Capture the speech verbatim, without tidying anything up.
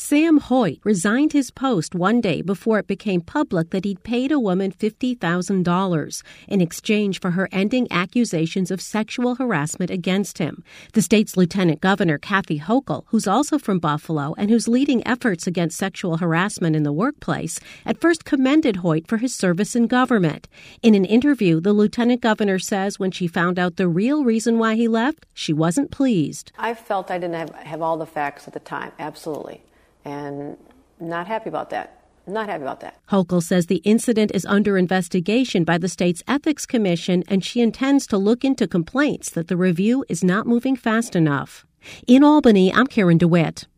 Sam Hoyt resigned his post one day before it became public that he'd paid a woman fifty thousand dollars in exchange for her ending accusations of sexual harassment against him. The state's Lieutenant Governor, Kathy Hochul, who's also from Buffalo and who's leading efforts against sexual harassment in the workplace, at first commended Hoyt for his service in government. In an interview, the Lieutenant Governor says when she found out the real reason why he left, she wasn't pleased. I felt I didn't have, have all the facts at the time, absolutely. And not happy about that. Not happy about that. Hochul says the incident is under investigation by the state's Ethics Commission, and she intends to look into complaints that the review is not moving fast enough. In Albany, I'm Karen DeWitt.